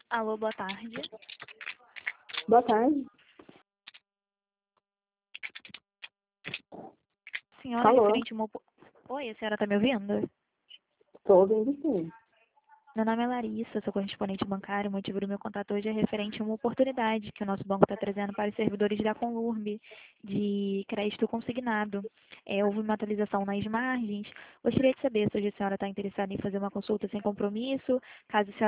Alô, boa tarde. Boa tarde. Senhora, Alô, referente a uma... Oi, a senhora está me ouvindo? estou ouvindo sim. Meu nome é Larissa, sou correspondente bancário. O motivo do meu contato hoje é referente a uma oportunidade que o nosso banco está trazendo para os servidores da Conurb de crédito consignado. Houve uma atualização nas margens. Gostaria de saber se hoje a senhora está interessada em fazer uma consulta sem compromisso. Caso a senhora